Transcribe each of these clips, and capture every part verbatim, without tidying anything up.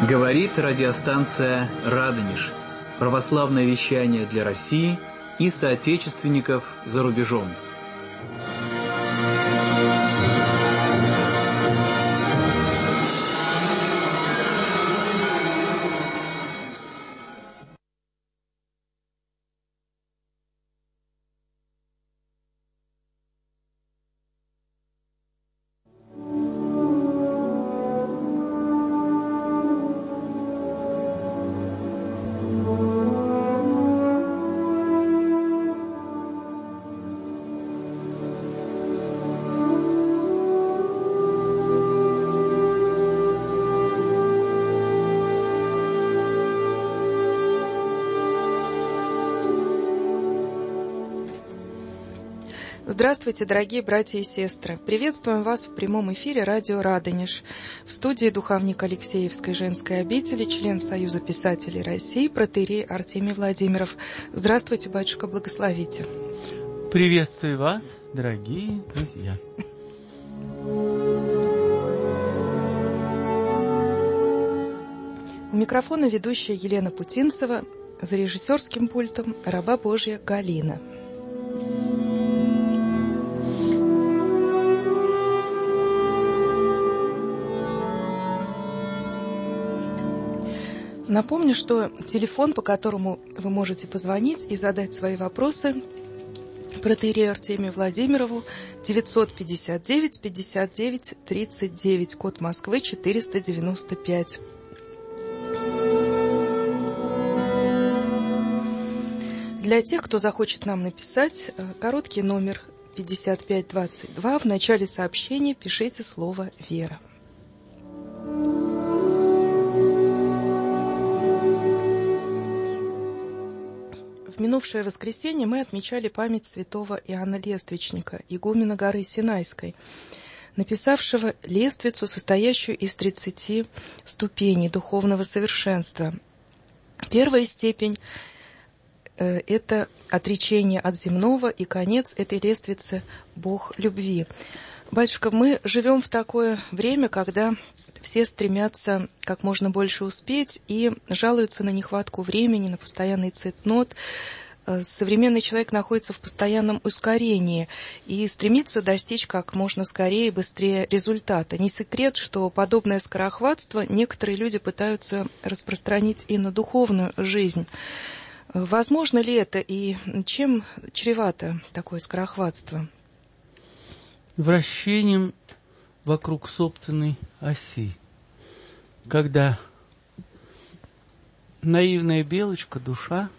Говорит радиостанция «Радонеж». Православное вещание для России и соотечественников за рубежом. Здравствуйте, дорогие братья и сестры! Приветствуем вас в прямом эфире радио «Радонеж». В студии духовник Алексеевской женской обители, член Союза писателей России, протоиерей Артемий Владимиров. Здравствуйте, батюшка, благословите. Приветствую вас, дорогие друзья. У микрофона ведущая Елена Путинцева, за режиссерским пультом раба Божья Галина. Напомню, что телефон, по которому вы можете позвонить и задать свои вопросы протоиерею Артемию Владимирову, девятьсот пятьдесят девять пятьдесят девять тридцать девять, код Москвы четыреста девяносто пять. Для тех, кто захочет нам написать, короткий номер пятьдесят пять двадцать два. В начале сообщения пишите слово «Вера». В минувшее воскресенье мы отмечали память святого Иоанна Лествичника, игумена горы Синайской, написавшего лествицу, состоящую из тридцати ступеней духовного совершенства. Первая степень э, – это отречение от земного, и конец этой лествицы – Бог любви. Батюшка, мы живем в такое время, когда все стремятся как можно больше успеть и жалуются на нехватку времени, на постоянный цейтнот. Современный человек находится в постоянном ускорении и стремится достичь как можно скорее и быстрее результата. Не секрет, что подобное скорохватство некоторые люди пытаются распространить и на духовную жизнь. Возможно ли это и чем чревато такое скорохватство? Вращением вокруг собственной оси, когда наивная белочка, душа,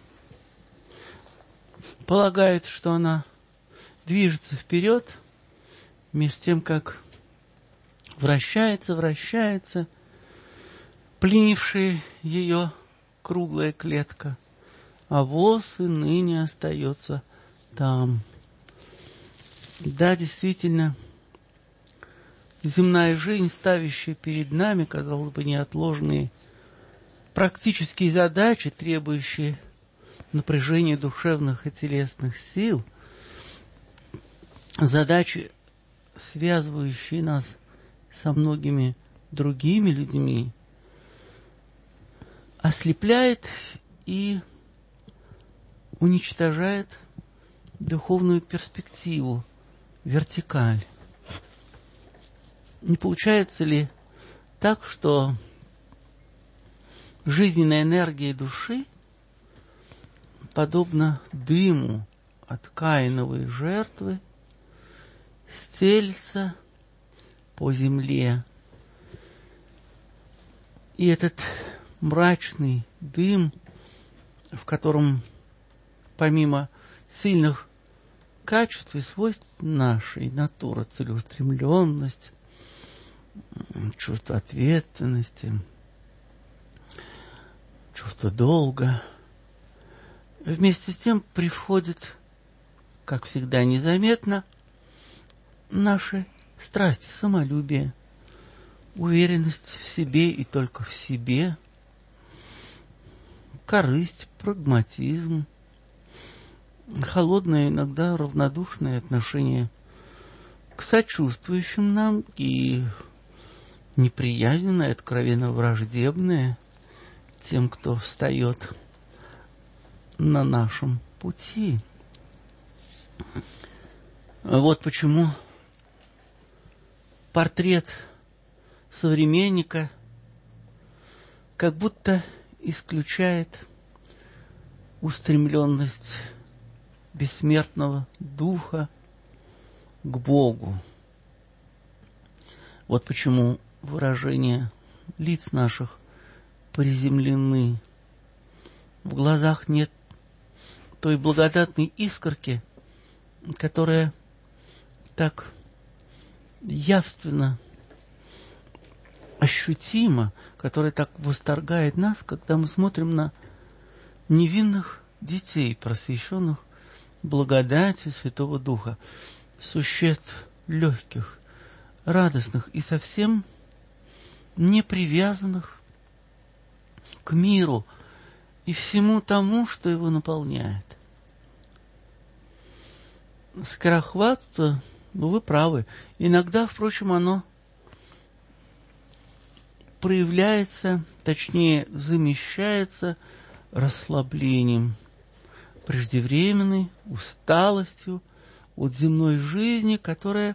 полагает, что она движется вперед, между тем, как вращается, вращается, пленившая ее круглая клетка, а воз и ныне остается там. Да, действительно, земная жизнь, ставящая перед нами, казалось бы, неотложные практические задачи, требующие напряжения душевных и телесных сил, задачи, связывающие нас со многими другими людьми, ослепляет и уничтожает духовную перспективу, вертикаль. Не получается ли так, что жизненная энергия души, подобно дыму от Каиновой жертвы, стелется по земле, и этот мрачный дым, в котором помимо сильных качеств и свойств нашей натуры, целеустремленность, чувство ответственности, чувство долга, вместе с тем приходит, как всегда незаметно, наши страсти, самолюбие, уверенность в себе и только в себе, корысть, прагматизм, холодное, иногда равнодушное отношение к сочувствующим нам и неприязненное, откровенно враждебное тем, кто встает на нашем пути. Вот почему портрет современника как будто исключает устремленность бессмертного духа к Богу. Вот почему выражения лиц наших приземлены. В глазах нет той благодатной искорки, которая так явственно ощутима, которая так восторгает нас, когда мы смотрим на невинных детей, просвещенных благодатью Святого Духа, существ легких, радостных и совсем не привязанных к миру и всему тому, что его наполняет. Скорохватство, ну, вы правы. Иногда, впрочем, оно проявляется, точнее, замещается расслаблением, преждевременной усталостью от земной жизни, которая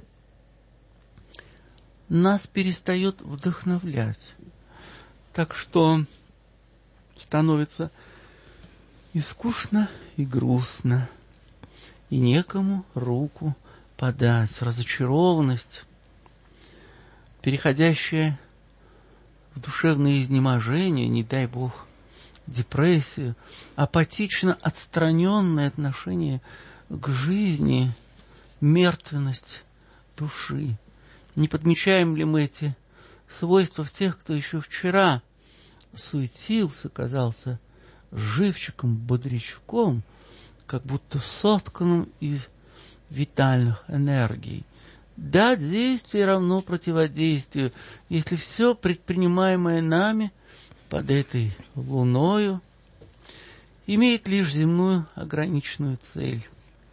нас перестает вдохновлять. Так что становится и скучно, и грустно, и некому руку подать. Разочарованность, переходящая в душевное изнеможение, не дай Бог, депрессию, апатично отстраненное отношение к жизни, мертвенность души. Не подмечаем ли мы эти свойства в тех, кто еще вчера суетился, казался живчиком, бодрячком, как будто сотканным из витальных энергий? Да, действие равно противодействию, если все предпринимаемое нами под этой луною имеет лишь земную ограниченную цель.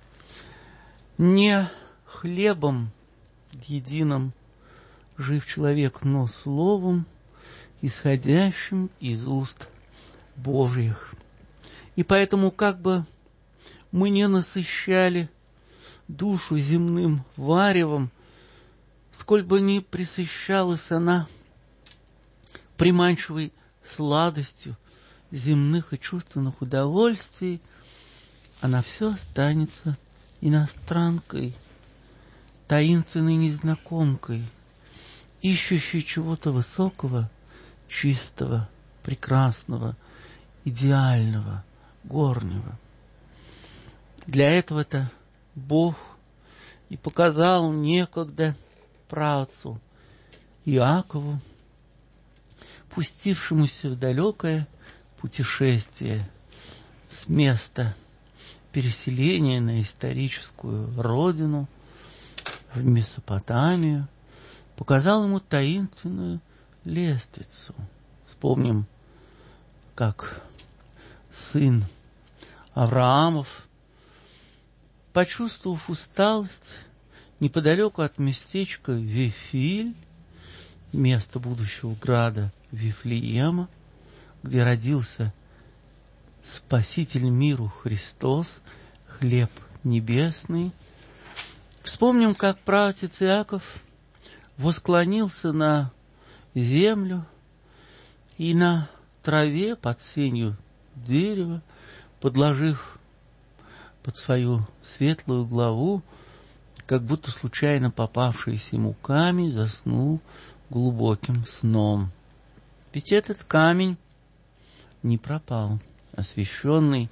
Не хлебом единым жив человек, но словом, исходящим из уст Божьих. И поэтому, как бы мы не насыщали душу земным варевом, сколь бы ни пресыщалась она приманчивой сладостью земных и чувственных удовольствий, она все останется иностранкой, таинственной незнакомкой, ищущей чего-то высокого, чистого, прекрасного, идеального, горнего. Для этого-то Бог и показал некогда праотцу Иакову, пустившемуся в далекое путешествие с места переселения на историческую родину, в Месопотамию, показал ему таинственную лествицу. Вспомним, как сын Авраамов, почувствовав усталость, неподалеку от местечка Вифиль, место будущего града Вифлеема, где родился Спаситель миру Христос, хлеб небесный. Вспомним, как праотец Иаков восклонился на землю и на траве под сенью дерева, подложив под свою светлую главу, как будто случайно попавшийся ему камень, заснул глубоким сном. Ведь этот камень не пропал, освященный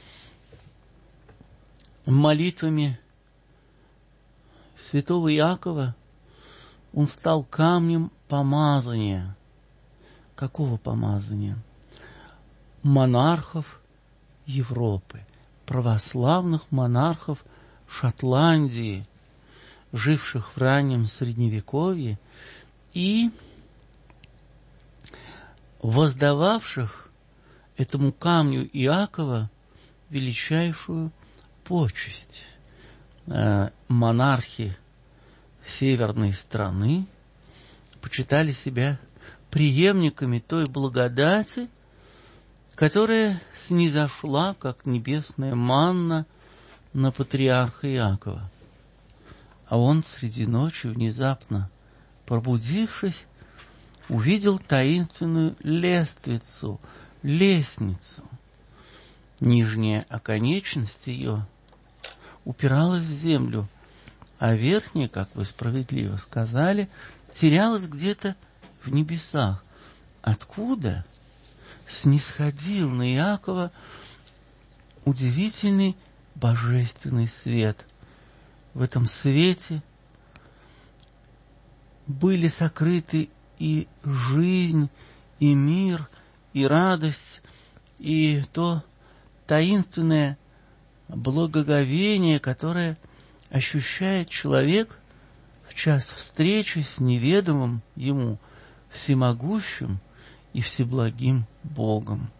молитвами святого Иакова, он стал камнем помазания. Какого помазания? Монархов Европы, православных монархов Шотландии, живших в раннем Средневековье и воздававших этому камню Иакова величайшую почесть. Монархи северной страны, почитали себя преемниками той благодати, которая снизошла, как небесная манна, на патриарха Иакова. А он среди ночи, внезапно пробудившись, увидел таинственную лествицу, лестницу. Нижняя оконечность ее упиралась в землю, а верхняя, как вы справедливо сказали, терялась где-то в небесах. Откуда снисходил на Иакова удивительный божественный свет? В этом свете были сокрыты и жизнь, и мир, и радость, и то таинственное благоговение, которое ощущает человек в час встречи с неведомым ему всемогущим и всеблагим Богом.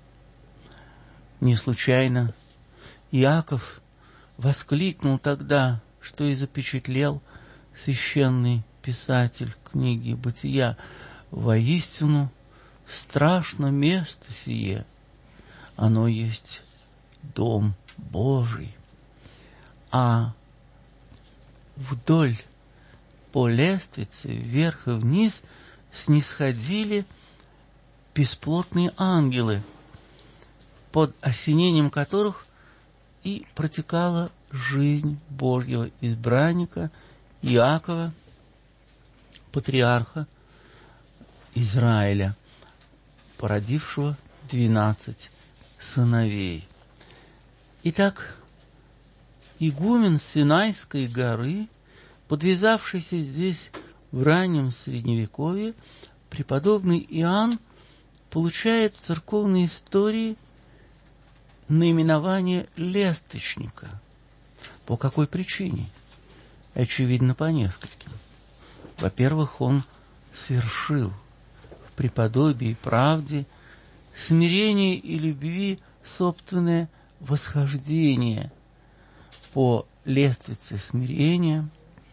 Не случайно Иаков воскликнул тогда, что и запечатлел священный писатель книги «Бытия»: «Воистину страшно место сие, оно есть дом Божий». А вдоль по лестнице, вверх и вниз, снисходили бесплотные ангелы, под осенением которых и протекала жизнь Божьего избранника Иакова, патриарха Израиля, породившего двенадцать сыновей. Итак, игумен Синайской горы, подвязавшийся здесь в раннем Средневековье, преподобный Иоанн, получает в церковной истории наименование лесточника. По какой причине? Очевидно, по нескольким. Во-первых, он совершил в преподобии и правде, смирении и любви собственное восхождение по лестнице смирения,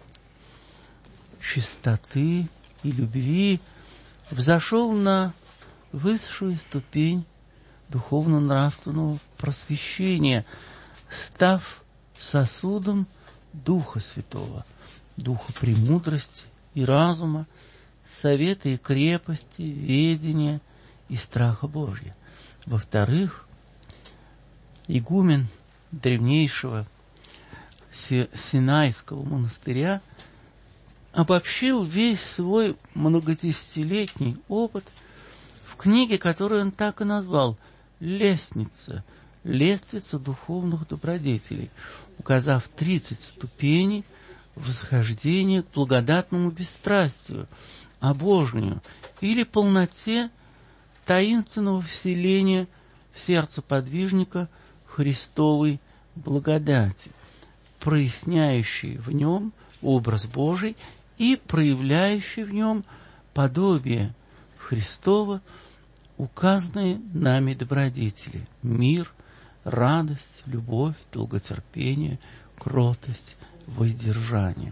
чистоты и любви, взошел на высшую ступень духовно-нравственного просвещения, став сосудом Духа Святого, Духа премудрости и разума, совета и крепости, ведения и страха Божия. Во-вторых, игумен древнейшего Синайского монастыря обобщил весь свой многодесятилетний опыт в книге, которую он так и назвал «Лестница», «Лестница духовных добродетелей», указав тридцать ступеней восхождения к благодатному бесстрастию, обожнию или полноте таинственного вселения в сердце подвижника Христовой благодати, проясняющей в нем образ Божий и проявляющий в нем подобие Христова, указанные нами добродетели: мир, радость, любовь, долготерпение, кротость, воздержание.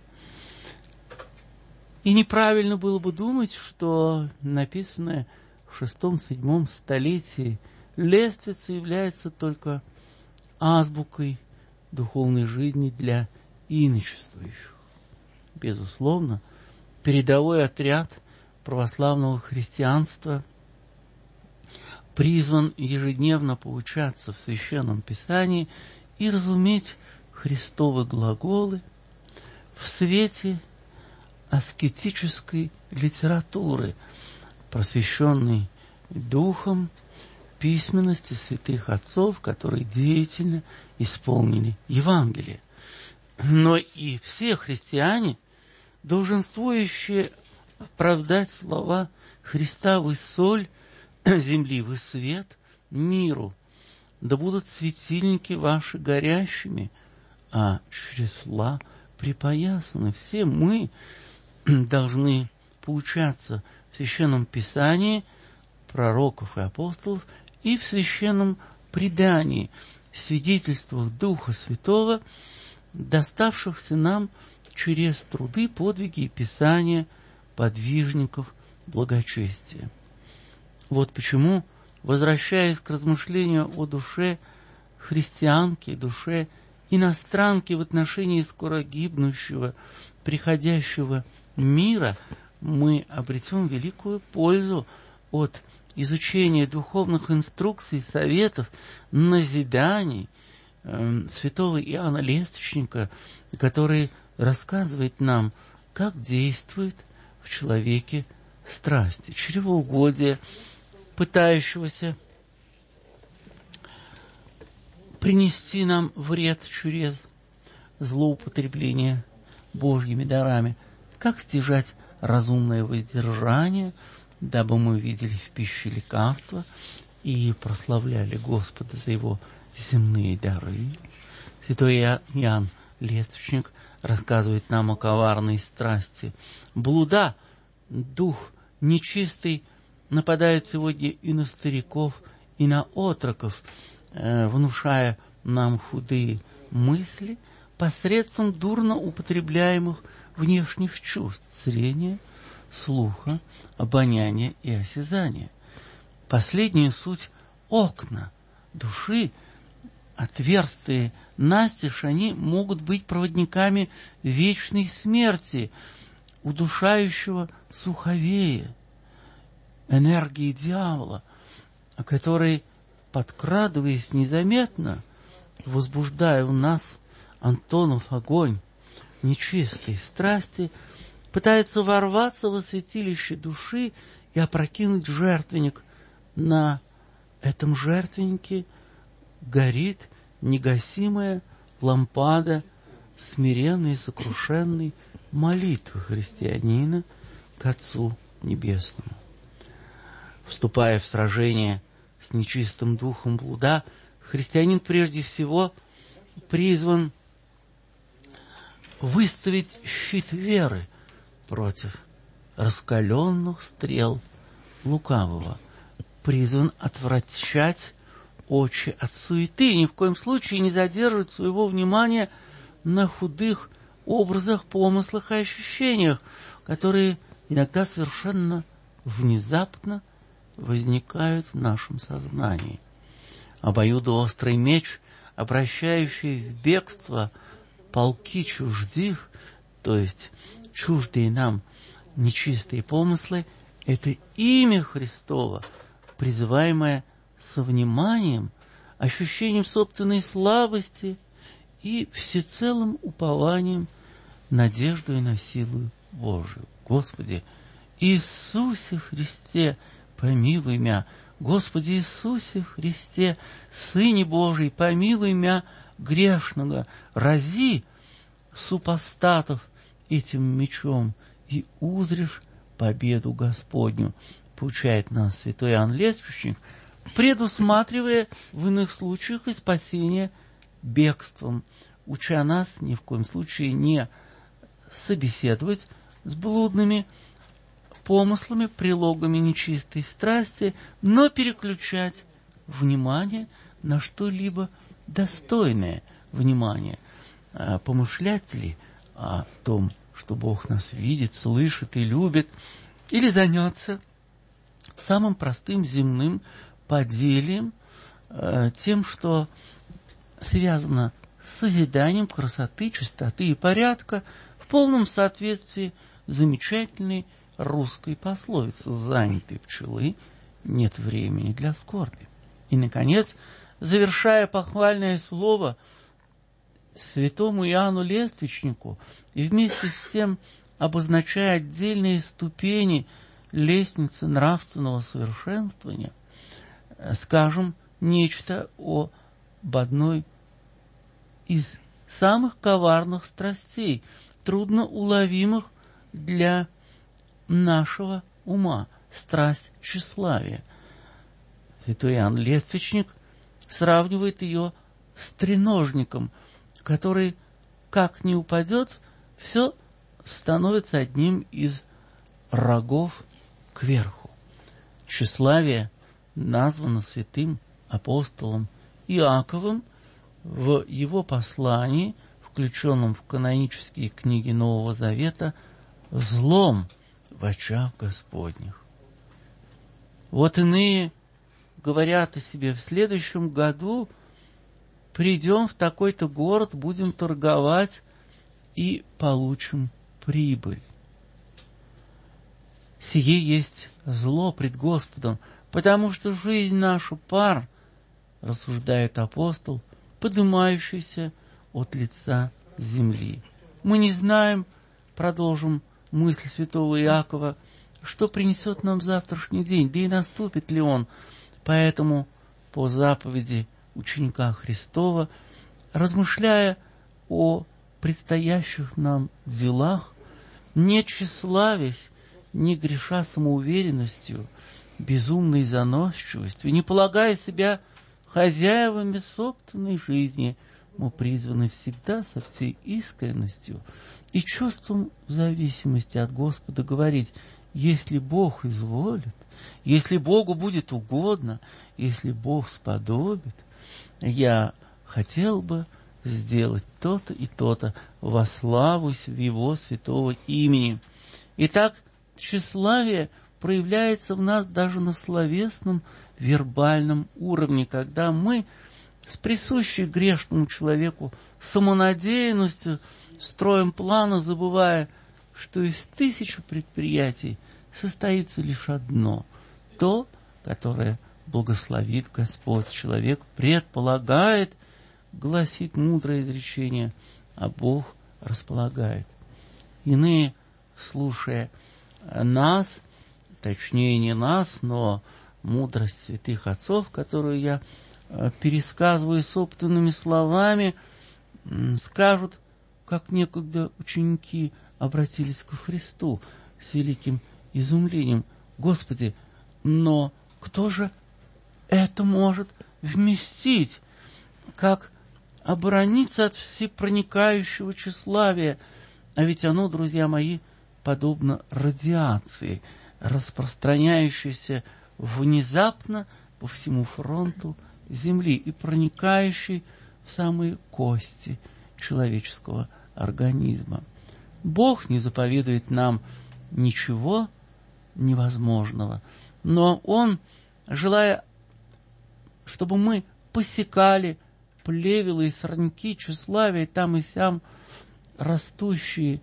И неправильно было бы думать, что написанное в шестом-седьмом столетии лестница является только азбукой духовной жизни для иночествующих. Безусловно, передовой отряд православного христианства призван ежедневно поучаться в Священном Писании и разуметь Христовы глаголы в свете аскетической литературы, просвещенной духом письменности святых отцов, которые деятельно исполнили Евангелие. Но и все христиане, долженствующие оправдать слова Христа: «Вы соль земли, вы свет миру, да будут светильники ваши горящими, а чресла припоясаны». Все мы должны поучаться в Священном Писании пророков и апостолов и в священном предании, свидетельствах Духа Святого, доставшихся нам через труды, подвиги и Писания подвижников благочестия. Вот почему, возвращаясь к размышлению о душе христианки, душе иностранки в отношении скоро гибнущего, приходящего мира, мы обретем великую пользу от изучения духовных инструкций, советов, назиданий э, святого Иоанна Лествичника, который рассказывает нам, как действует в человеке страсти, чревоугодие, пытающегося принести нам вред через злоупотребление Божьими дарами, как стяжать разумное воздержание, дабы мы видели в пище лекарства и прославляли Господа за Его земные дары. Святой Иоанн Лествичник рассказывает нам о коварной страсти блуда. Дух нечистый нападает сегодня и на стариков, и на отроков, э, внушая нам худые мысли посредством дурно употребляемых внешних чувств, зрения, слуха, обоняния и осязания. Последняя суть – окна души, отверстые настежь, они могут быть проводниками вечной смерти, удушающего суховея, энергии дьявола, который, подкрадываясь незаметно, возбуждая в нас Антонов огонь нечистой страсти, пытается ворваться во святилище души и опрокинуть жертвенник. На этом жертвеннике горит негасимая лампада смиренной и сокрушенной молитвы христианина к Отцу Небесному. Вступая в сражение с нечистым духом блуда, христианин прежде всего призван выставить щит веры против раскаленных стрел лукавого, призван отвращать очи от суеты и ни в коем случае не задерживать своего внимания на худых образах, помыслах и ощущениях, которые иногда совершенно внезапно возникают в нашем сознании. Обоюдоострый меч, обращающий в бегство полки чуждых, то есть чуждые нам нечистые помыслы, это имя Христово, призываемое со вниманием, ощущением собственной слабости и всецелым упованием, надеждой на силу Божию. Господи Иисусе Христе, помилуй мя. Господи Иисусе Христе, Сыне Божий, помилуй мя грешного. Рази супостатов этим мечом, и узришь победу Господню, поучает нас святой Иоанн Лествичник, предусматривая в иных случаях и спасение бегством, уча нас ни в коем случае не собеседовать с блудными помыслами, прилогами нечистой страсти, но переключать внимание на что-либо достойное внимания. Помышлять ли о том, что Бог нас видит, слышит и любит, или заняться самым простым земным поделием, тем, что связано с созиданием красоты, чистоты и порядка в полном соответствии с замечательной русской пословицей: у занятой пчелы нет времени для скорби. И, наконец, завершая похвальное слово святому Иоанну Лествичнику и вместе с тем обозначая отдельные ступени лестницы нравственного совершенствования, скажем нечто об одной из самых коварных страстей, трудно уловимых для нашего ума, страсть тщеславия. Святой Иоанн Лествичник сравнивает ее с треножником, который, как ни упадет, все становится одним из рогов кверху. Тщеславие названо святым апостолом Иаковом в его послании, включенном в канонические книги Нового Завета, злом в очах Господних. Вот иные говорят о себе: в следующем году придем в такой-то город, будем торговать и получим прибыль. Сие есть зло пред Господом, потому что жизнь наша пар, рассуждает апостол, поднимающийся от лица земли. Мы не знаем, продолжим мысль святого Иакова, что принесет нам завтрашний день, да и наступит ли он. Поэтому по заповеди ученика Христова, размышляя о предстоящих нам делах, не тщеславясь, не греша самоуверенностью, безумной заносчивостью, не полагая себя хозяевами собственной жизни, мы призваны всегда со всей искренностью и чувством зависимости от Господа говорить: если Бог изволит, если Богу будет угодно, если Бог сподобит, я хотел бы сделать то-то и то-то во славу Его святого имени. Итак, тщеславие проявляется в нас даже на словесном, вербальном уровне, когда мы с присущей грешному человеку самонадеянностью строим планы, забывая, что из тысячи предприятий состоится лишь одно, то, которое благословит Господь. Человек предполагает, гласит мудрое изречение, а Бог располагает. Иные, слушая нас, точнее не нас, но мудрость святых отцов, которую я пересказываю собственными словами, скажут, как некогда ученики обратились ко Христу с великим изумлением: Господи, но кто же это может вместить? Как оборониться от всепроникающего тщеславия? А ведь оно, друзья мои, подобно радиации, распространяющейся внезапно по всему фронту земли и проникающей в самые кости человеческого организма. Бог не заповедует нам ничего невозможного, но Он, желая, чтобы мы посекали плевелы и сорняки тщеславия, там и сям растущие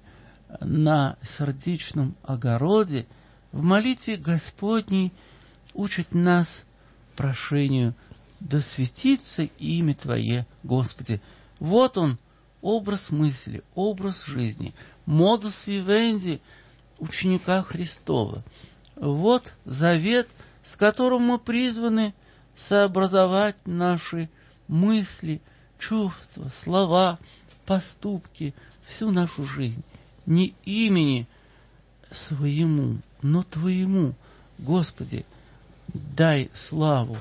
на сердечном огороде, в молитве Господней учит нас прошению: да светится имя Твое, Господи. Вот он, образ мысли, образ жизни, модус вивенди ученика Христова. Вот завет, с которым мы призваны сообразовать наши мысли, чувства, слова, поступки, всю нашу жизнь. Не имени своему, но Твоему, Господи, дай славу.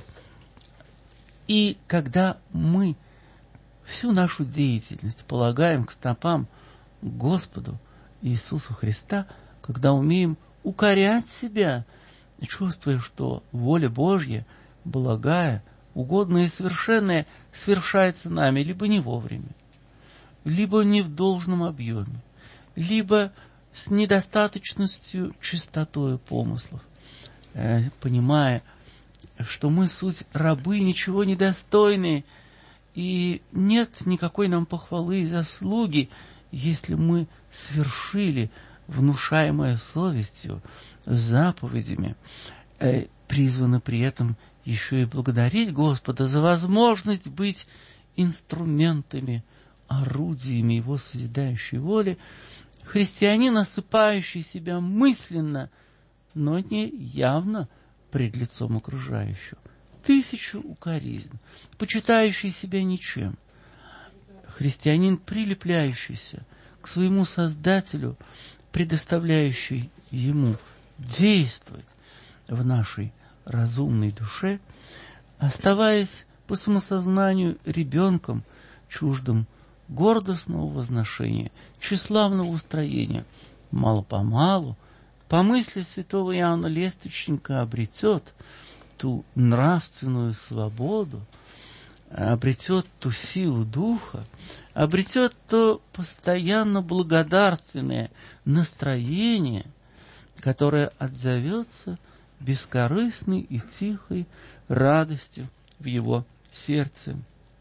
И когда мы всю нашу деятельность полагаем к стопам Господу Иисусу Христа, когда умеем укорять себя, чувствуя, что воля Божья, благая, угодная и совершенная, свершается нами либо не вовремя, либо не в должном объеме, либо с недостаточностью чистотой помыслов, э, понимая, что мы суть рабы, ничего недостойные, и нет никакой нам похвалы и заслуги, если мы свершили внушаемое совестью, заповедями, э, призваны при этом еще и благодарить Господа за возможность быть инструментами, орудиями Его созидающей воли. Христианин, осыпающий себя мысленно, но не явно пред лицом окружающего, тысячу укоризн, почитающий себя ничем. Христианин, прилепляющийся к своему Создателю, предоставляющий Ему действовать в нашей разумной душе, оставаясь по самосознанию ребенком, чуждым гордостного возношения, тщеславного устроения, мало-помалу, по мысли святого Иоанна Лествичника, обретет ту нравственную свободу, обретет ту силу духа, обретет то постоянно благодарственное настроение, которая отзовется бескорыстной и тихой радостью в его сердце.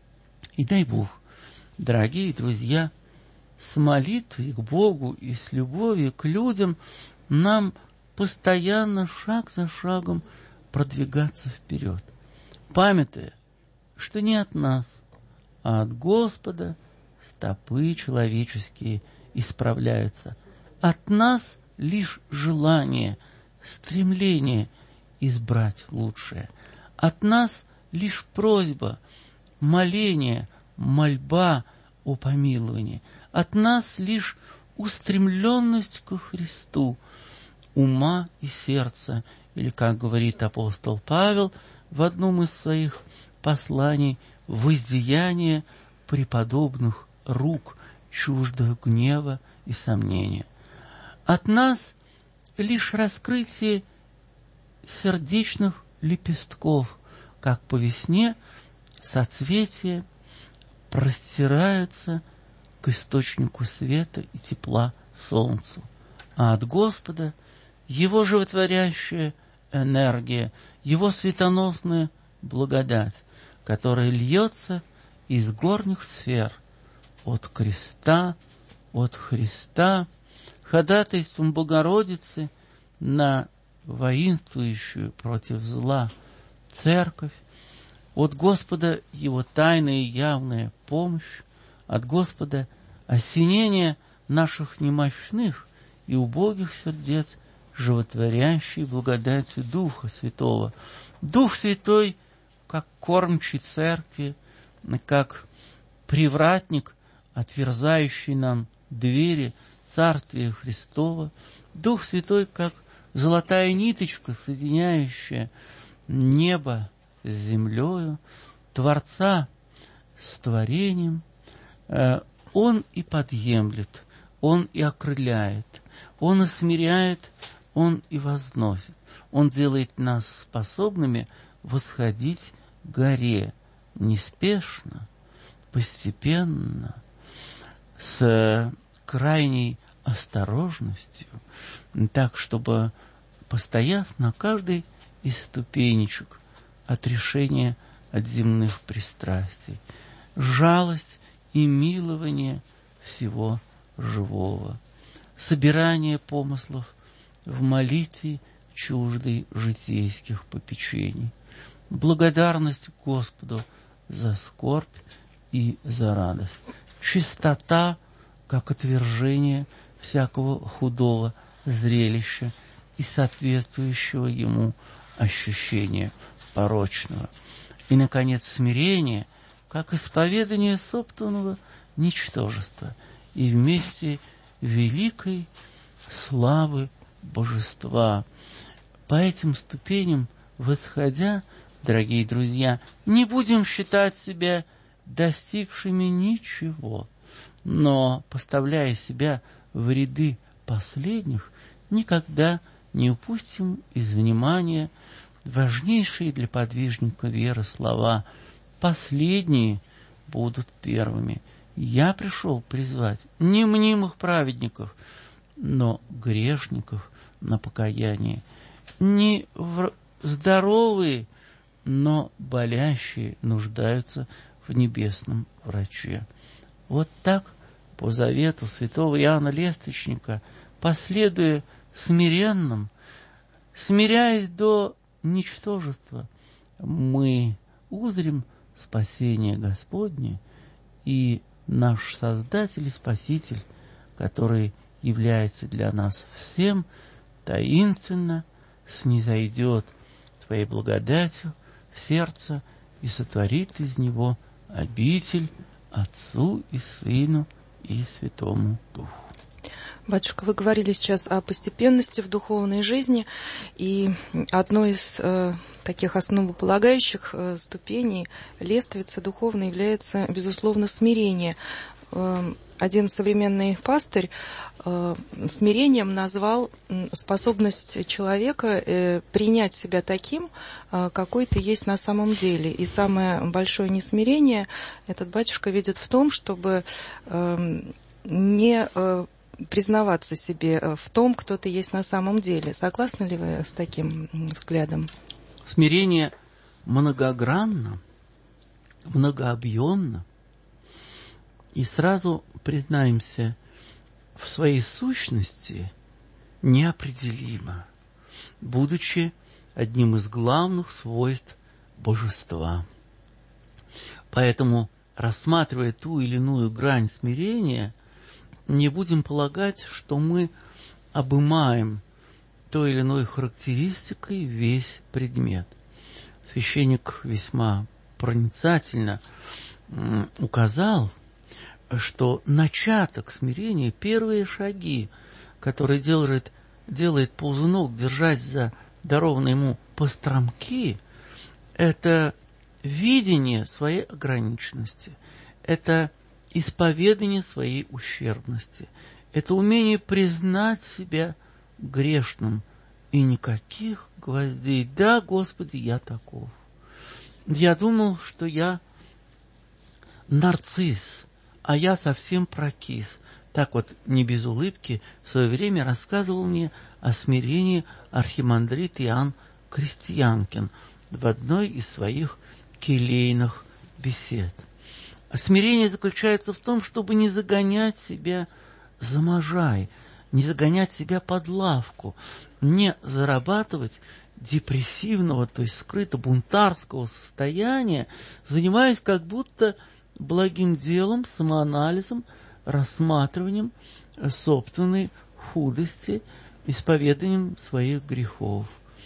И дай Бог, дорогие друзья, с молитвой к Богу и с любовью к людям нам постоянно, шаг за шагом, продвигаться вперед, памятуя, что не от нас, а от Господа стопы человеческие исправляются. От нас лишь желание, стремление избрать лучшее. От нас лишь просьба, моление, мольба о помиловании. От нас лишь устремленность ко Христу, ума и сердца, или, как говорит апостол Павел в одном из своих посланий, воздеяние преподобных рук, чуждых гнева и сомнения. От нас лишь раскрытие сердечных лепестков, как по весне соцветия простираются к источнику света и тепла солнцу. А от Господа Его животворящая энергия, Его светоносная благодать, которая льется из горних сфер, от креста, от Христа, ходатайством Богородицы на воинствующую против зла Церковь, от Господа Его тайная и явная помощь, от Господа осенение наших немощных и убогих сердец, животворящей благодатью Духа Святого. Дух Святой, как кормчий Церкви, как привратник, отверзающий нам двери Царствия Христова, Дух Святой, как золотая ниточка, соединяющая небо с землею, Творца с творением, Он и подъемлет, Он и окрыляет, Он и смиряет, Он и возносит. Он делает нас способными восходить к горе неспешно, постепенно, с крайней осторожностью, так, чтобы, постояв на каждой из ступенечек отрешения от земных пристрастий, жалость и милование всего живого, собирание помыслов в молитве чуждой житейских попечений, благодарность Господу за скорбь и за радость, чистота, как отвержение всякого худого зрелища и соответствующего ему ощущения порочного. И, наконец, смирение, как исповедание собственного ничтожества и вместе великой славы Божества. По этим ступеням восходя, дорогие друзья, не будем считать себя достигшими ничего, но, поставляя себя в ряды последних, никогда не упустим из внимания важнейшие для подвижника веры слова: «Последние будут первыми». Я пришел призвать не мнимых праведников, но грешников на покаяние, не здоровые, но болящие нуждаются в небесном враче. Вот так, по завету святого Иоанна Лествичника, последуя смиренным, смиряясь до ничтожества, мы узрим спасение Господне, и наш Создатель и Спаситель, который является для нас всем, таинственно снизойдет Твоей благодатью в сердце и сотворит из него обитель Отцу и Сыну и Святому Духу. Батюшка, вы говорили сейчас о постепенности в духовной жизни, и одной из э, таких основополагающих э, ступеней лествицы духовной является, безусловно, смирение. Э, один современный пастырь э, смирением назвал способность человека э, принять себя таким, э, какой ты есть на самом деле. И самое большое несмирение этот батюшка видит в том, чтобы э, не... Э, признаваться себе в том, кто ты есть на самом деле. Согласны ли вы с таким взглядом? Смирение многогранно, многообъемно. И сразу признаемся, в своей сущности неопределимо, будучи одним из главных свойств божества. Поэтому, рассматривая ту или иную грань смирения, не будем полагать, что мы обымаем той или иной характеристикой весь предмет. Священник весьма проницательно указал, что начаток смирения, первые шаги, которые делает, делает ползунок, держась за дарованные ему постромки, это видение своей ограниченности, это исповедание своей ущербности, это умение признать себя грешным и никаких гвоздей. Да, Господи, я таков. Я думал, что я нарцисс, а я совсем прокис. Так вот, не без улыбки, в свое время рассказывал мне о смирении архимандрит Иоанн Крестьянкин в одной из своих келейных бесед. Смирение заключается в том, чтобы не загонять себя за можай, не загонять себя под лавку, не зарабатывать депрессивного, то есть скрыто-бунтарского состояния, занимаясь как будто благим делом, самоанализом, рассматриванием собственной худости, исповеданием своих грехов.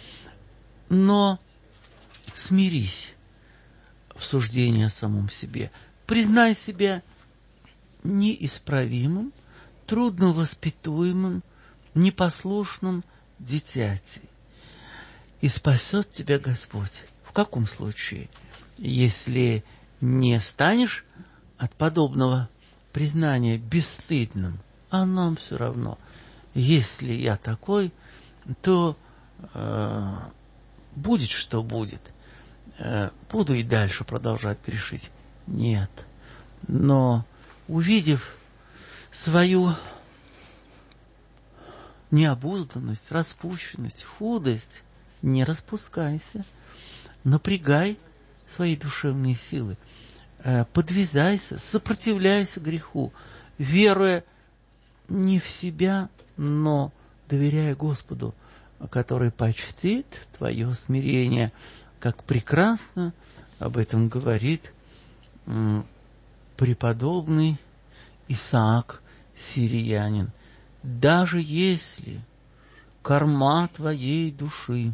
Но смирись в суждении о самом себе. Признай себя неисправимым, трудновоспитуемым, непослушным дитятей. И спасет тебя Господь. В каком случае? Если не станешь от подобного признания бесстыдным, а нам все равно. Если я такой, то э, будет, что будет. Э, буду и дальше продолжать грешить. Нет. Но, увидев свою необузданность, распущенность, худость, не распускайся. Напрягай свои душевные силы. Подвязайся, сопротивляйся греху, веруя не в себя, но доверяя Господу, который почтит твое смирение, как прекрасно об этом говорит преподобный Исаак Сириянин. Даже если корма твоей души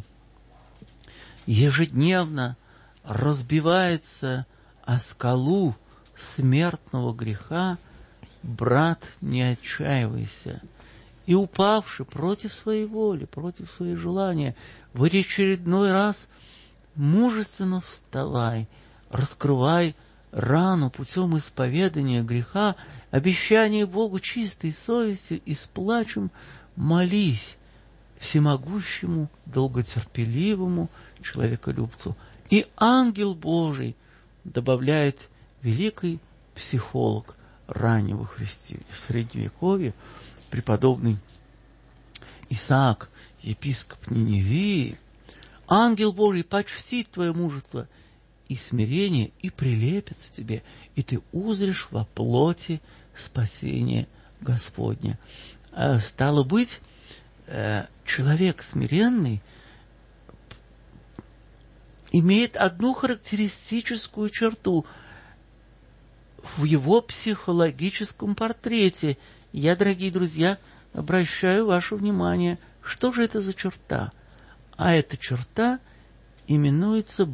ежедневно разбивается о скалу смертного греха, брат, не отчаивайся. И упавши против своей воли, против своих желаний, в очередной раз мужественно вставай, раскрывай рану путем исповедания греха, обещания Богу чистой совестью и с плачем молись всемогущему, долготерпеливому человеколюбцу. И ангел Божий, добавляет великий психолог раннего христи... в Средневековье, преподобный Исаак, епископ Ниневии, ангел Божий почтит твое мужество и смирение, и прилепится тебе, и ты узришь во плоти спасение Господне. Стало быть, человек смиренный имеет одну характеристическую черту в его психологическом портрете. Я, дорогие друзья, обращаю ваше внимание, что же это за черта? А эта черта именуется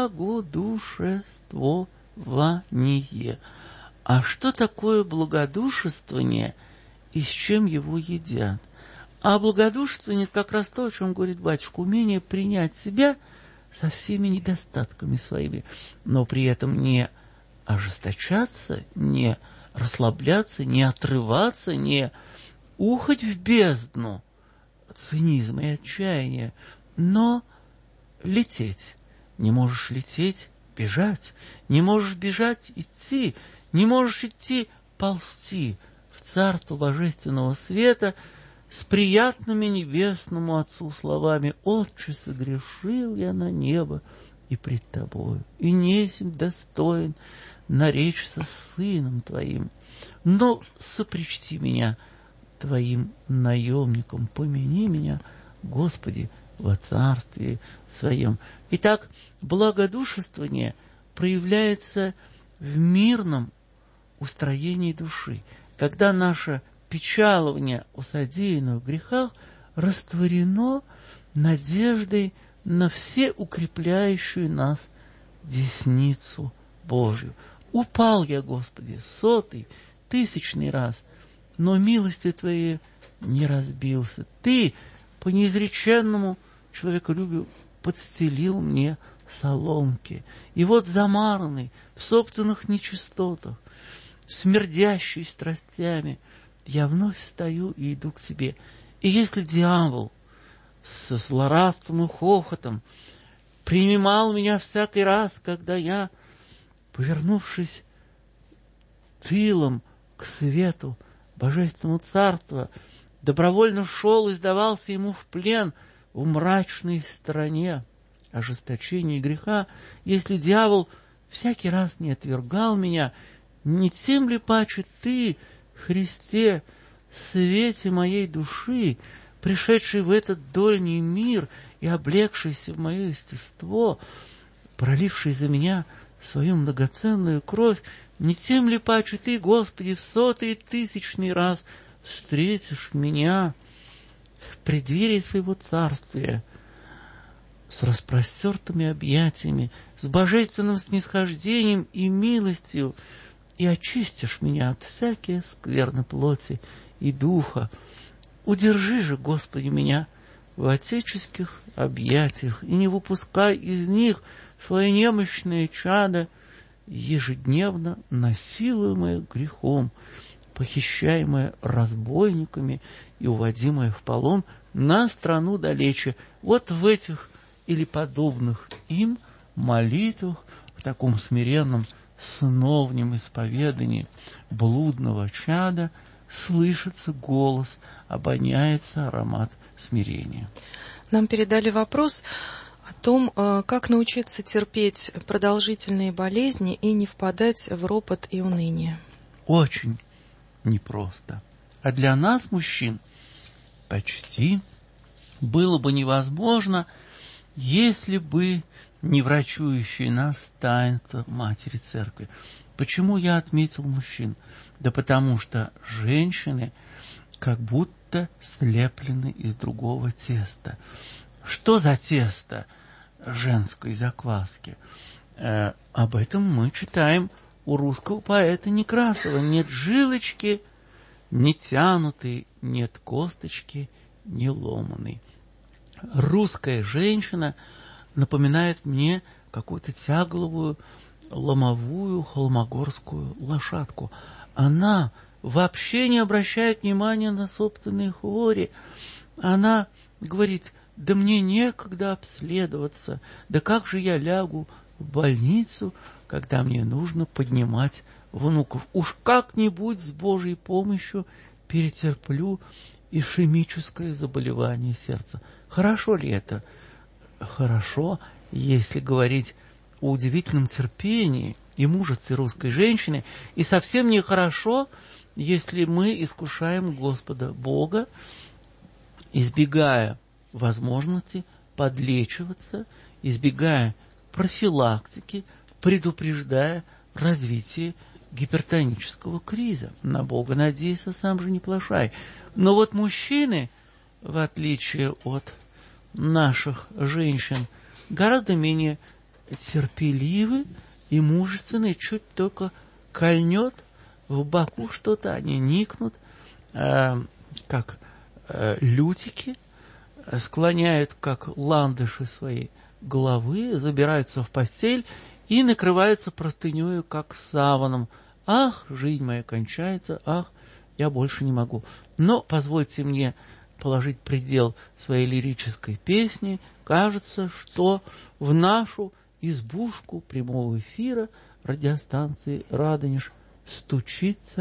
благодушествование. А что такое благодушествование и с чем его едят? А благодушествование как раз то, о чем говорит батюшка, умение принять себя со всеми недостатками своими, но при этом не ожесточаться, не расслабляться, не отрываться, не ухать в бездну цинизма и отчаяния, но лететь. Не можешь лететь — бежать. Не можешь бежать — идти. Не можешь идти — ползти в царство божественного света с приятными небесному Отцу словами: «Отче, согрешил я на небо и пред Тобою, и несим достоин наречься с Сыном Твоим, но сопричти меня Твоим наемником, помяни меня, Господи, во Царстве Своем». Итак, благодушествование проявляется в мирном устроении души, когда наше печалование о содеянных грехах растворено надеждой на всеукрепляющую нас десницу Божью. Упал я, Господи, сотый, тысячный раз, но милостью Твоей не разбился. Ты по неизреченному человеколюбию подстелил мне соломки. И вот замаранный в собственных нечистотах, смердящий страстями, я вновь встаю и иду к Тебе. И если дьявол со злорадством и хохотом принимал меня всякий раз, когда я, повернувшись тылом к свету Божественного Царства, добровольно шел и сдавался ему в плен в мрачной стороне ожесточения и греха, если дьявол всякий раз не отвергал меня, не тем ли паче Ты, Христе, свете моей души, пришедший в этот дольний мир и облегшийся в мое естество, проливший за меня свою многоценную кровь, не тем ли паче Ты, Господи, в сотый и тысячный раз встретишь меня в преддверии своего царствия с распростертыми объятиями, с божественным снисхождением и милостью, и очистишь меня от всякой скверны плоти и духа. Удержи же, Господи, меня в отеческих объятиях, и не выпускай из них свое немощное чадо, ежедневно насилуемое грехом, похищаемое разбойниками и уводимое в полон на страну далече. Вот в этих или подобных им молитвах, в таком смиренном сыновнем исповедании блудного чада слышится голос, обоняется аромат смирения. Нам передали вопрос о том, как научиться терпеть продолжительные болезни и не впадать в ропот и уныние. Очень непросто. А для нас, мужчин, почти было бы невозможно, если бы не врачующие нас таинство Матери Церкви. Почему я отметил мужчин? Да потому что женщины как будто слеплены из другого теста. Что за тесто женской закваски? Э, об этом мы читаем у русского поэта Некрасова. Нет жилочки, не тянутой, нет косточки, не ломаной. Русская женщина напоминает мне какую-то тягловую, ломовую холмогорскую лошадку. Она вообще не обращает внимания на собственные хвори. Она говорит: да мне некогда обследоваться, да как же я лягу в больницу, когда мне нужно поднимать внуков. Уж как-нибудь с Божьей помощью перетерплю ишемическое заболевание сердца. Хорошо ли это? Хорошо, если говорить о удивительном терпении и мужестве русской женщины, и совсем нехорошо, если мы искушаем Господа Бога, избегая возможности подлечиваться, избегая профилактики, предупреждая развитие гипертонического криза. На Бога надейся, сам же не плашай. Но вот мужчины, в отличие от наших женщин, гораздо менее терпеливы и мужественны. Чуть только кольнет в боку что-то, они никнут, э, как э, лютики, склоняют, как ландыши, свои головы, забираются в постель и накрываются простынёю, как саваном. Ах, жизнь моя кончается, ах, я больше не могу. Но позвольте мне положить предел своей лирической песни. Кажется, что в нашу избушку прямого эфира радиостанции «Радонеж» стучится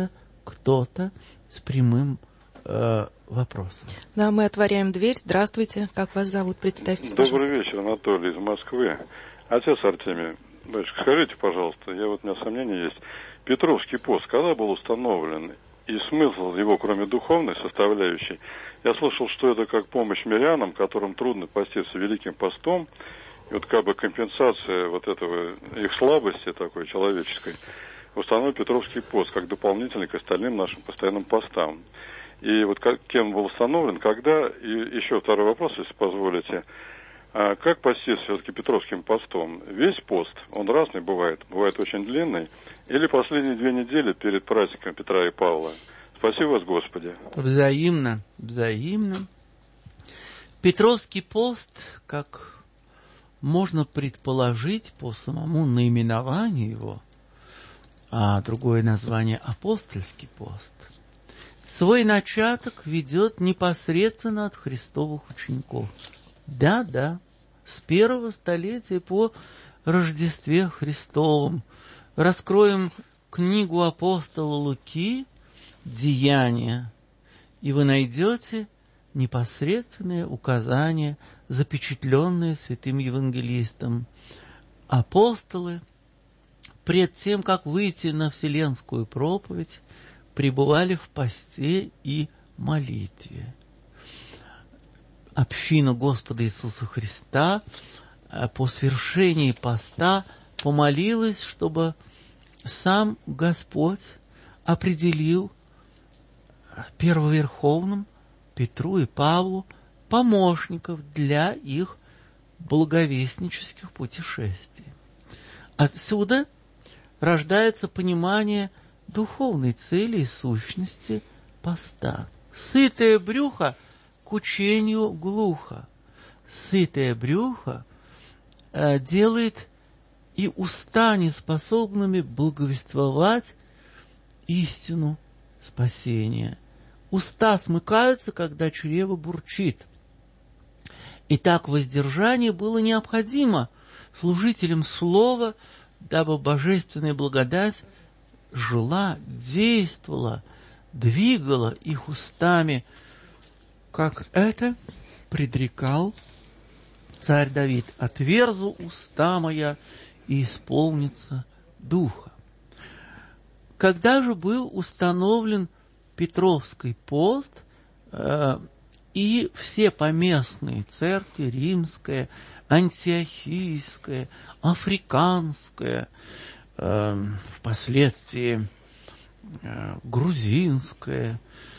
кто-то с прямым э, вопросом. Да, мы отворяем дверь. Здравствуйте. Как вас зовут? Представьтесь, пожалуйста. Добрый вечер, Анатолий из Москвы. Отец Артемий, батюшка, скажите, пожалуйста, я вот, у меня сомнения есть. Петровский пост когда был установлен? И смысл его, кроме духовной составляющей, я слышал, что это как помощь мирянам, которым трудно поститься Великим постом. И вот как бы компенсация вот этого их слабости такой человеческой, установил Петровский пост как дополнительный к остальным нашим постоянным постам. И вот как, кем был установлен, когда, и еще второй вопрос, если позволите, а как поститься все-таки Петровским постом? Весь пост, он разный бывает, бывает очень длинный, или последние две недели перед праздником Петра и Павла? Спасибо вас, Господи. Взаимно, взаимно. Петровский пост, как можно предположить по самому наименованию его, а другое название апостольский пост, свой начаток ведет непосредственно от христовых учеников. Да, да, с первого столетия по Рождестве Христовом. Раскроем книгу апостола Луки «Деяния», и вы найдете непосредственные указания, запечатленные святым евангелистом. Апостолы, пред тем, как выйти на вселенскую проповедь, пребывали в посте и молитве. Община Господа Иисуса Христа по свершении поста помолилась, чтобы сам Господь определил первоверховным Петру и Павлу помощников для их благовестнических путешествий. Отсюда рождается понимание духовной цели и сущности поста. Сытое брюхо к учению глухо. Сытое брюхо э, делает и уста неспособными благовествовать истину спасения. Уста смыкаются, когда чрево бурчит. Итак, воздержание было необходимо служителям слова, дабы божественная благодать жила, действовала, двигала их устами, как это предрекал царь Давид: «Отверзу уста моя, и исполнится духа». Когда же был установлен Петровский пост, э, и все поместные церкви, римская, антиохийская, африканская, э, впоследствии э, грузинская,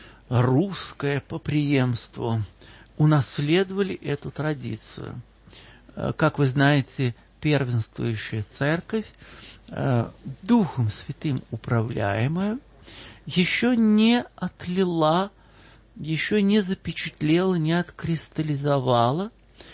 русская по преемству, унаследовали эту традицию. Э, как вы знаете, первенствующая церковь, э, Духом Святым управляемая, еще не отлила, еще не запечатлела, не откристаллизовала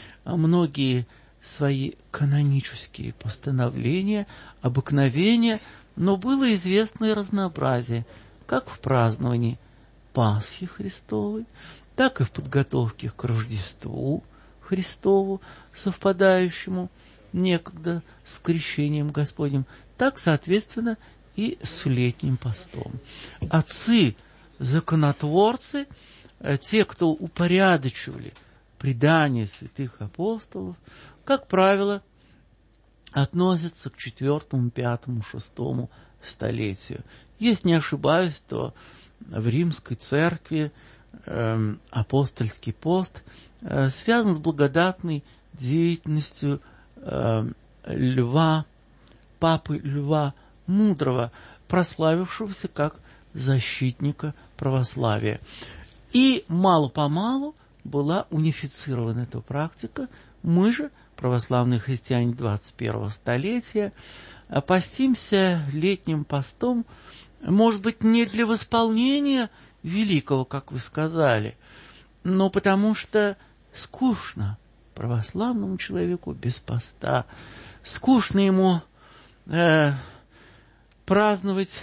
многие свои канонические постановления, обыкновения, но было известное разнообразие, как в праздновании Пасхи Христовой, так и в подготовке к Рождеству Христову, совпадающему некогда с крещением Господним, так, соответственно, и с летним постом. Отцы, законотворцы, те, кто упорядочивали предания святых апостолов, как правило, относятся к четвертому, пятому, шестому столетию. Если не ошибаюсь, то в римской церкви э, апостольский пост э, связан с благодатной деятельностью э, Льва, папы Льва Мудрого, прославившегося как защитника православия. И мало-помалу была унифицирована эта практика. Мы же, православные христиане двадцать первого столетия, постимся летним постом, может быть, не для восполнения великого, как вы сказали, но потому что скучно православному человеку без поста, скучно ему э, праздновать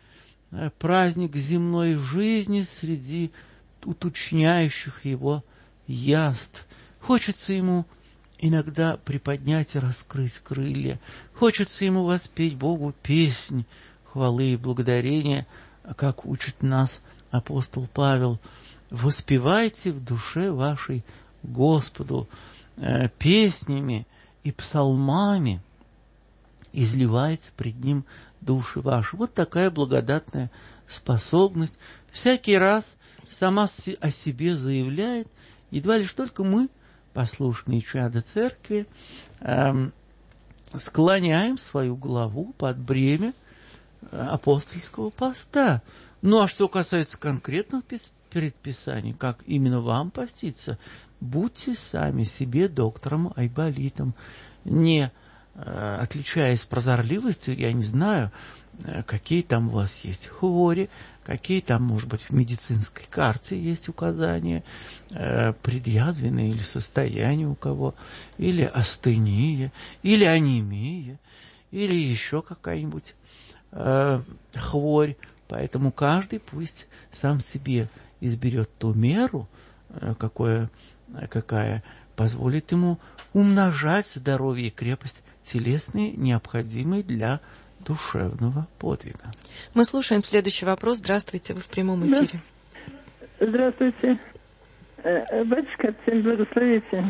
э, праздник земной жизни среди уточняющих его яств. Хочется ему иногда приподнять и раскрыть крылья. Хочется ему воспеть Богу песнь хвалы и благодарения, как учит нас апостол Павел, воспевайте в душе вашей Господу э, песнями и псалмами, изливайте пред Ним души ваши. Вот такая благодатная способность всякий раз сама о себе заявляет, едва лишь только мы, послушные чада церкви, э, склоняем свою голову под бремя апостольского поста. Ну, а что касается конкретных предписаний, как именно вам поститься, будьте сами себе доктором Айболитом, не э, отличаясь прозорливостью, я не знаю, э, какие там у вас есть хвори, какие там, может быть, в медицинской карте есть указания, э, предъязвенные или состояние у кого, или астения, или анемия, или еще какая-нибудь э, хворь. Поэтому каждый пусть сам себе изберет ту меру, э, какое, какая позволит ему умножать здоровье и крепость телесные, необходимые для душевного подвига. Мы слушаем следующий вопрос. Здравствуйте, вы в прямом эфире. Да. Здравствуйте. Батюшка, всем благословите.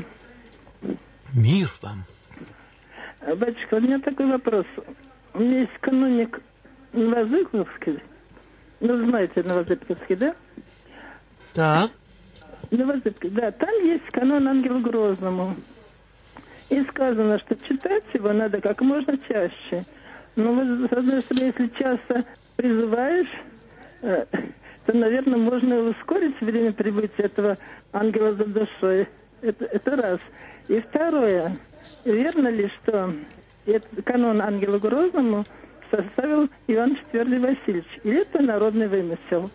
Мир вам. Батюшка, у меня такой вопрос. У меня есть каноник Новозыковский. Ну, знаете, Новозыковский, да? Так. Новозыковский, да. Там есть канон Ангелу Грозному. И сказано, что читать его надо как можно чаще. Но, с одной стороны, если часто призываешь, э, то, наверное, можно ускорить время прибытия этого ангела за душой. Это, это раз. И второе. Верно ли, что этот канон Ангелу Грозному составил Иоанн четвёртый Васильевич? Или это народный вымысел?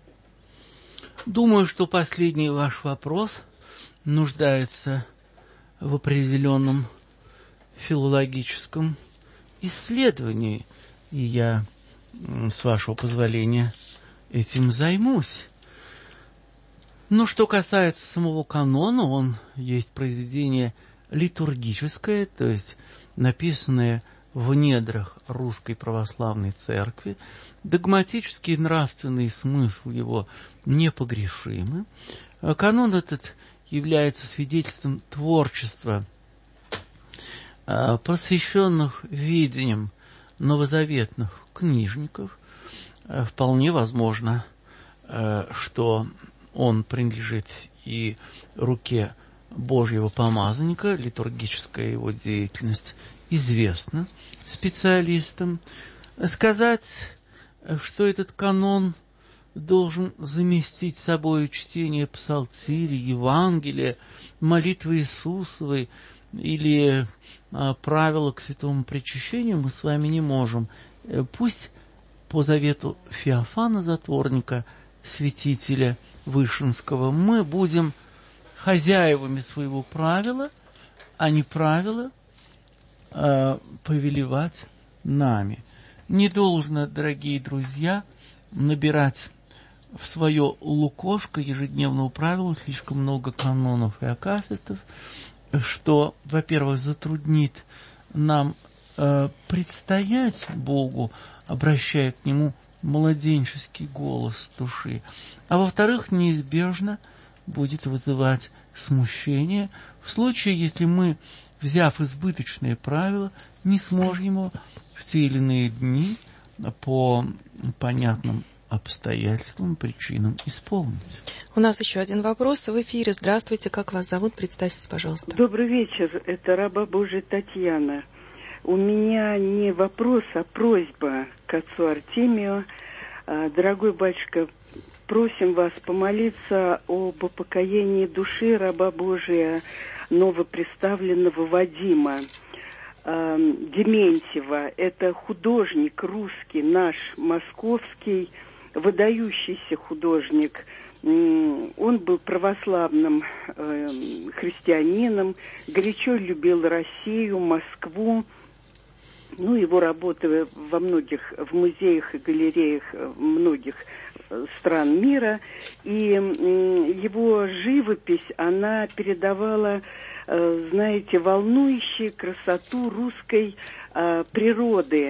Думаю, что последний ваш вопрос нуждается в определенном филологическом исследовании, и я, с вашего позволения, этим займусь. Но что касается самого канона, он есть произведение литургическое, то есть написанное в недрах Русской Православной Церкви. Догматический и нравственный смысл его непогрешимы. Канон этот является свидетельством творчества просвещенных видением новозаветных книжников. Вполне возможно, что он принадлежит и руке Божьего помазанника, литургическая его деятельность известна специалистам. Сказать, что этот канон должен заместить собой чтение псалтири, Евангелия, молитвы Иисусовой или а, правила к святому причащению, мы с вами не можем. Пусть по завету Феофана Затворника, святителя Вышинского, мы будем хозяевами своего правила, а не правила а, повелевать нами. Не должно, дорогие друзья, набирать в свое лукошко ежедневного правила слишком много канонов и акафистов, что, во-первых, затруднит нам э, предстоять Богу, обращая к Нему младенческий голос души, а во-вторых, неизбежно будет вызывать смущение в случае, если мы, взяв избыточные правила, не сможем его в те или иные дни по понятным обстоятельствам, причинам исполнить. У нас еще один вопрос в эфире. Здравствуйте, как вас зовут? Представьтесь, пожалуйста. Добрый вечер, это раба Божия Татьяна. У меня не вопрос, а просьба к отцу Артемию. Дорогой батюшка, просим вас помолиться об упокоении души раба Божия новоприставленного Вадима Дементьева. Это художник русский, наш, московский, выдающийся художник. Он был православным э, христианином, горячо любил Россию, Москву. Ну, его работы во многих, в музеях и галереях многих стран мира. И э, его живопись, она передавала, э, знаете, волнующую красоту русской э, природы.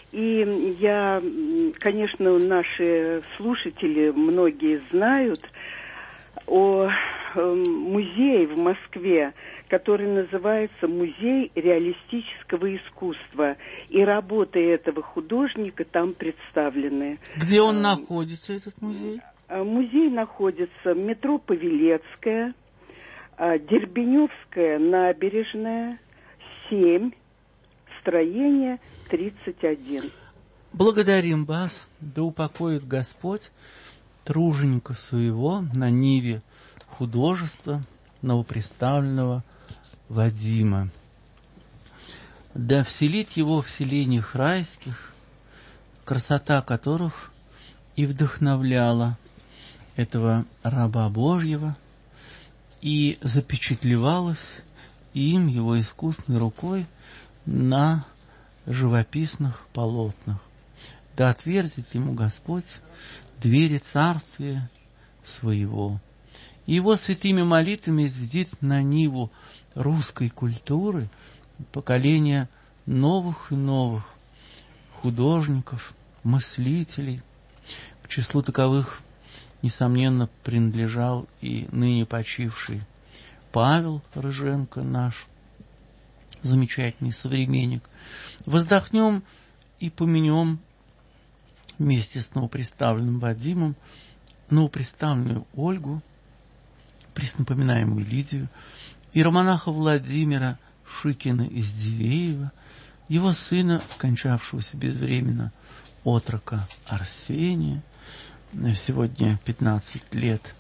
И я, конечно, наши слушатели многие знают о музее в Москве, который называется «Музей реалистического искусства». И работы этого художника там представлены. Где он находится, этот музей? Музей находится в метро Павелецкая, Дербеневская набережная, семь, строение тридцать один. Благодарим вас, да упокоит Господь труженика своего на ниве художества новоприставленного Вадима. Да вселит его в селениях райских, красота которых и вдохновляла этого раба Божьего, и запечатлевалась им, его искусной рукой, на живописных полотнах. Да отверзит ему Господь двери царствия своего. И его святыми молитвами изведит на ниву русской культуры поколение новых и новых художников, мыслителей. К числу таковых, несомненно, принадлежал и ныне почивший Павел Рыженко, наш замечательный современник. Воздохнем и поменем вместе с новоприставленным Вадимом новоприставленную Ольгу, преснопоминаемую Лидию, иеромонаха Владимира Шикина из Дивеева, его сына, скончавшегося безвременно, отрока Арсения, сегодня пятнадцать лет,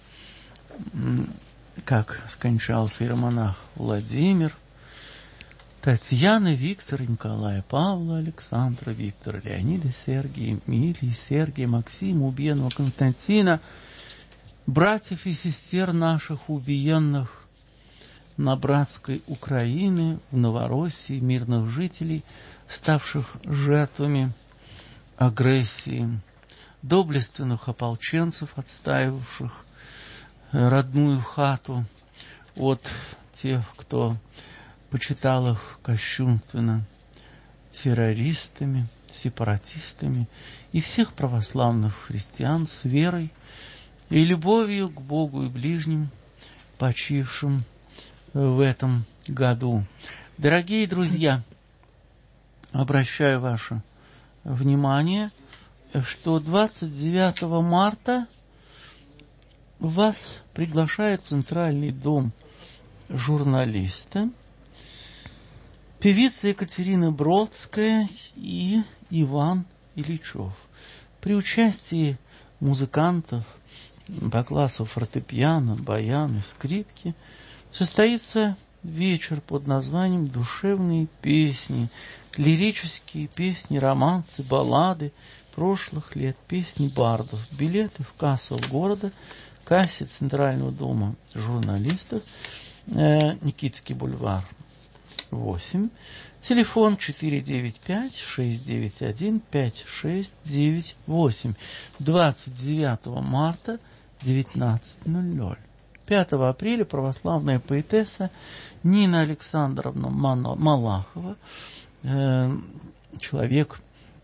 как скончался иеромонах Владимир, Татьяна, Виктора, Николая, Павла, Александра, Виктора, Леонида, Сергия, Эмилии, Сергия, Максима, убиенного Константина, братьев и сестер наших убиенных на братской Украине, в Новороссии, мирных жителей, ставших жертвами агрессии, доблестных ополченцев, отстаивавших родную хату от тех, кто почитал их кощунственно террористами, сепаратистами, и всех православных христиан с верой и любовью к Богу и ближним, почившим в этом году. Дорогие друзья, обращаю ваше внимание, что двадцать девятого марта вас приглашает в Центральный дом журналиста певица Екатерина Бродская и Иван Ильичев. При участии музыкантов по классу фортепиано, баян и скрипки состоится вечер под названием «Душевные песни», лирические песни, романсы, баллады прошлых лет, песни бардов. Билеты в кассах города, кассе Центрального дома журналистов, э, Никитский бульвар, восемь, телефон четыре девять пять шесть девять один пять шесть девять восемь, двадцать девятого марта, девятнадцать ноль ноль. пятого апреля православная поэтесса Нина Александровна Малахова, э, человек,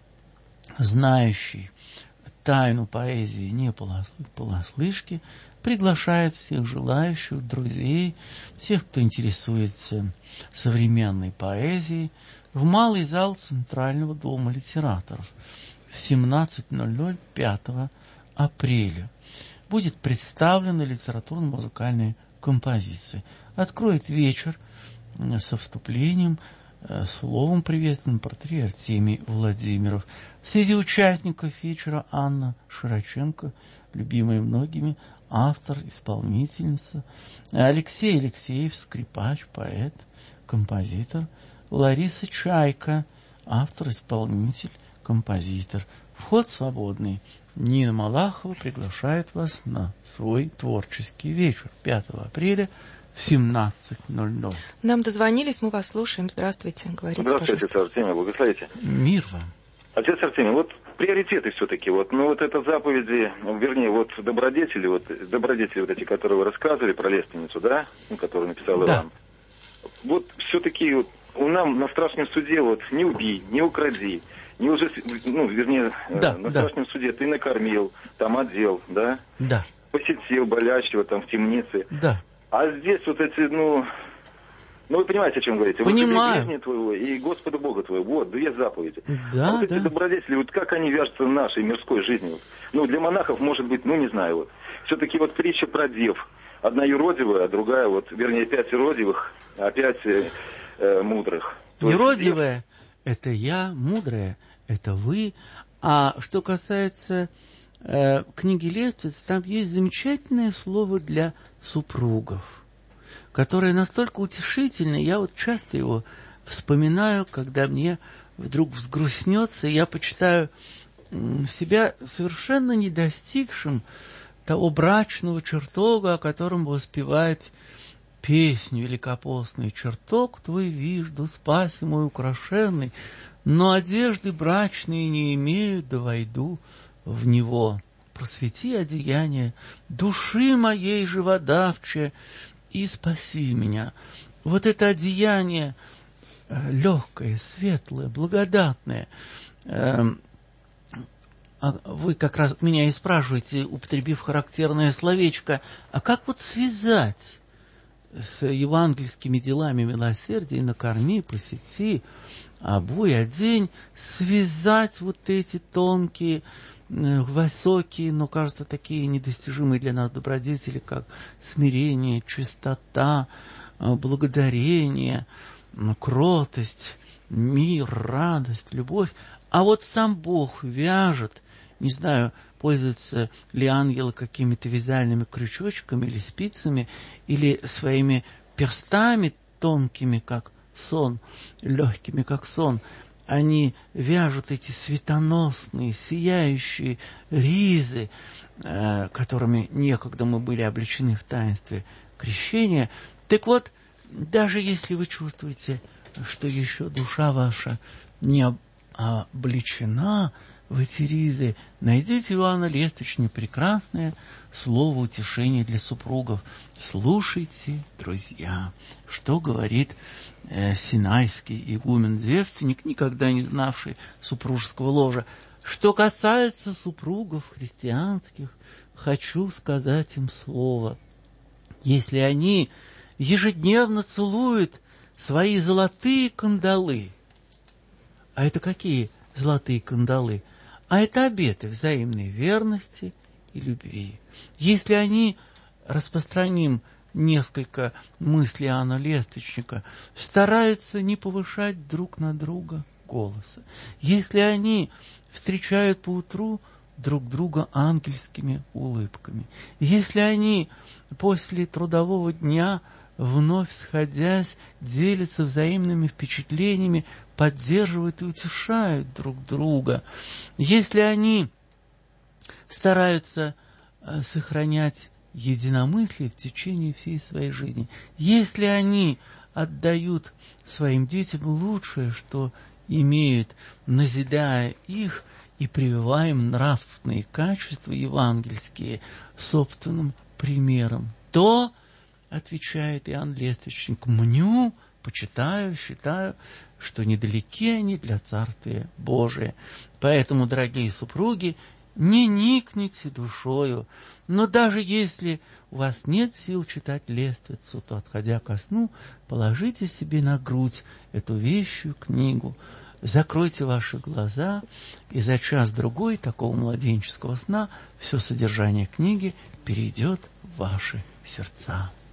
знающий тайну поэзии не понаслышке, приглашает всех желающих, друзей, всех, кто интересуется современной поэзией, в малый зал Центрального дома литераторов в семнадцать ноль ноль пятого апреля. Будет представлена литературно-музыкальная композиция. Откроет вечер со вступлением, словом приветственным портрет Артемий Владимиров. Среди участников вечера Анна Широченко, любимая многими, автор, исполнительница, Алексей Алексеев, скрипач, поэт, композитор, Лариса Чайка, автор, исполнитель, композитор. Вход свободный. Нина Малахова приглашает вас на свой творческий вечер пятого апреля в семнадцать ноль ноль. Нам дозвонились, мы вас слушаем. Здравствуйте, говорите, Здравствуйте, отец Артемий, благословите. Мир вам. Отец Артемий, вот приоритеты все-таки, вот, ну вот это заповеди, вернее, вот добродетели, вот добродетели вот эти, которые вы рассказывали про лестницу, да, ну, которую написал да. Иван. Вот все-таки вот у нам на страшном суде вот не убей, не укради, не уже, ну, вернее, да, на да. страшном суде ты накормил, там одел, да? Да. Посетил болящего там в темнице. Да. А здесь вот эти, ну, ну вы понимаете, о чем говорите? Понимаю. Вот твоего и Господа Бога твоего, вот, две заповеди. Да, а вот да. эти добродетели, вот как они вяжутся в нашей мирской жизни? Вот. Ну, для монахов, может быть, ну, не знаю, вот. Все-таки вот притча про дев. Одна юродивая, а другая, вот, вернее, пять юродивых, а пять э, э, мудрых. То Юродивая – это я, мудрая – это вы. А что касается э, книги Лествиц, там есть замечательное слово для супругов, которое настолько утешительное. Я вот часто его вспоминаю, когда мне вдруг взгрустнется, и я почитаю себя совершенно не достигшим того брачного чертога, о котором воспевает песню великопостную. «Чертог твой вижду, спаси мой украшенный, но одежды брачные не имею, да войду в него. Просвети одеяние души моей живодавче и спаси меня». Вот это одеяние легкое, светлое, благодатное. Вы как раз меня и спрашиваете, употребив характерное словечко, а как вот связать с евангельскими делами милосердия: накорми, посети, обуй, одень, связать вот эти тонкие, высокие, но, кажется, такие недостижимые для нас добродетели, как смирение, чистота, благодарение, кротость, мир, радость, любовь. А вот сам Бог вяжет, не знаю, пользуются ли ангелы какими-то вязальными крючочками или спицами, или своими перстами тонкими, как сон, легкими, как сон. Они вяжут эти светоносные, сияющие ризы, э, которыми некогда мы были облечены в таинстве крещения. Так вот, даже если вы чувствуете, что еще душа ваша не облечена в эти ризы, найдите у Иоанна Лествичника прекрасное слово утешения для супругов. Слушайте, друзья, что говорит э, синайский игумен-девственник, никогда не знавший супружеского ложа. Что касается супругов христианских, хочу сказать им слово. Если они ежедневно целуют свои золотые кандалы, а это какие золотые кандалы? А это обеты взаимной верности и любви. Если они, распространим несколько мыслей Иоанна Лествичника, стараются не повышать друг на друга голоса, если они встречают поутру друг друга ангельскими улыбками, если они после трудового дня, вновь сходясь, делятся взаимными впечатлениями, поддерживают и утешают друг друга, если они стараются э, сохранять единомыслие в течение всей своей жизни, если они отдают своим детям лучшее, что имеют, назидая их и прививая им нравственные качества евангельские собственным примером, то, отвечает Иоанн Лествичник, мню, почитаю, считаю, что недалеки они для Царствия Божия. Поэтому, дорогие супруги, не никните душою, но даже если у вас нет сил читать Лествицу, то, отходя ко сну, положите себе на грудь эту вещую книгу, закройте ваши глаза, и за час-другой такого младенческого сна все содержание книги перейдет в ваши сердца.